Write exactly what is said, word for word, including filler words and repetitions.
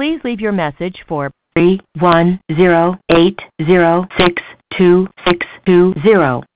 Please leave your message for three one zero eight zero six two six two zero.